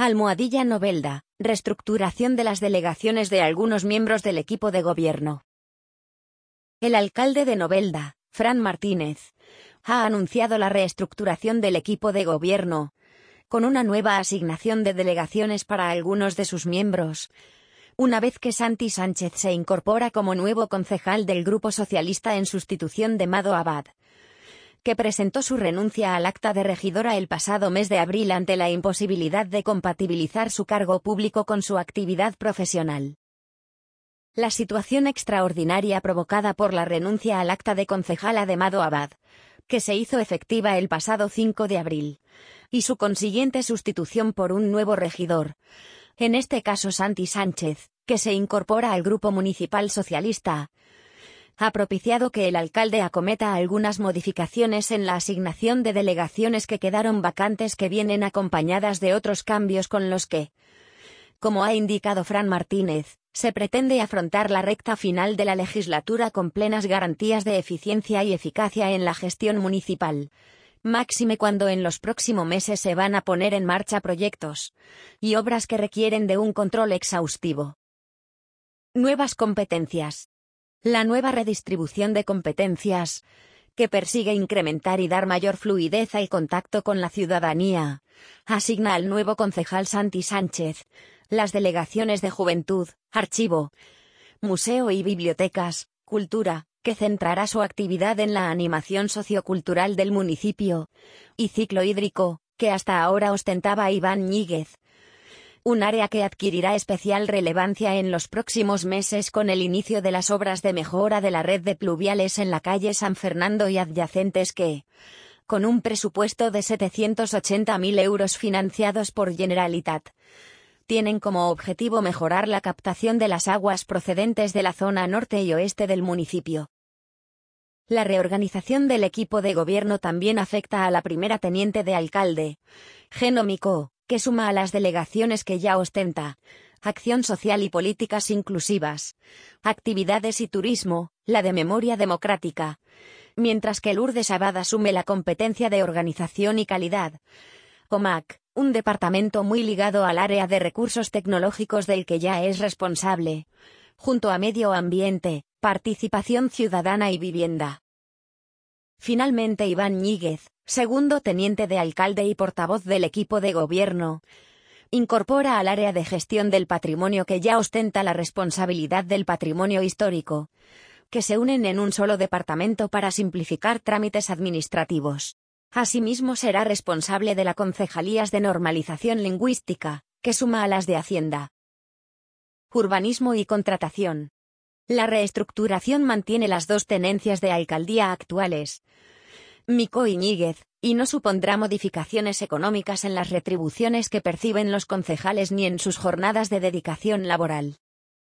Novelda, reestructuración de las delegaciones de algunos miembros del equipo de gobierno. El alcalde de Novelda, Fran Martínez, ha anunciado la reestructuración del equipo de gobierno, con una nueva asignación de delegaciones para algunos de sus miembros, una vez que Santi Sánchez se incorpora como nuevo concejal del Grupo Socialista en sustitución de Mado Abad, que presentó su renuncia al acta de regidora el pasado mes de abril ante la imposibilidad de compatibilizar su cargo público con su actividad profesional. La situación extraordinaria provocada por la renuncia al acta de concejala de Mado Abad, que se hizo efectiva el pasado 5 de abril, y su consiguiente sustitución por un nuevo regidor, en este caso Santi Sánchez, que se incorpora al Grupo Municipal Socialista, ha propiciado que el alcalde acometa algunas modificaciones en la asignación de delegaciones que quedaron vacantes, que vienen acompañadas de otros cambios con los que, como ha indicado Fran Martínez, se pretende afrontar la recta final de la legislatura con plenas garantías de eficiencia y eficacia en la gestión municipal, máxime cuando en los próximos meses se van a poner en marcha proyectos y obras que requieren de un control exhaustivo. Nuevas competencias. La nueva redistribución de competencias, que persigue incrementar y dar mayor fluidez al contacto con la ciudadanía, asigna al nuevo concejal Santi Sánchez las delegaciones de Juventud, Archivo, Museo y Bibliotecas, Cultura, que centrará su actividad en la animación sociocultural del municipio, y Ciclo Hídrico, que hasta ahora ostentaba Iván Ñíguez, un área que adquirirá especial relevancia en los próximos meses con el inicio de las obras de mejora de la red de pluviales en la calle San Fernando y adyacentes que, con un presupuesto de 780.000 euros financiados por Generalitat, tienen como objetivo mejorar la captación de las aguas procedentes de la zona norte y oeste del municipio. La reorganización del equipo de gobierno también afecta a la primera teniente de alcalde, Geno Micó, que suma a las delegaciones que ya ostenta, Acción Social y Políticas Inclusivas, Actividades y Turismo, la de Memoria Democrática, mientras que Lourdes Abad asume la competencia de Organización y Calidad, OMAC, un departamento muy ligado al área de recursos tecnológicos del que ya es responsable, junto a Medio Ambiente, Participación Ciudadana y Vivienda. Finalmente Iván Ñíguez, segundo teniente de alcalde y portavoz del equipo de gobierno, incorpora al área de gestión del patrimonio que ya ostenta la responsabilidad del patrimonio histórico, que se unen en un solo departamento para simplificar trámites administrativos. Asimismo será responsable de las concejalías de normalización lingüística, que suma a las de Hacienda. Urbanismo y contratación. La reestructuración mantiene las dos tenencias de alcaldía actuales, Micó y Ñíguez, y no supondrá modificaciones económicas en las retribuciones que perciben los concejales ni en sus jornadas de dedicación laboral.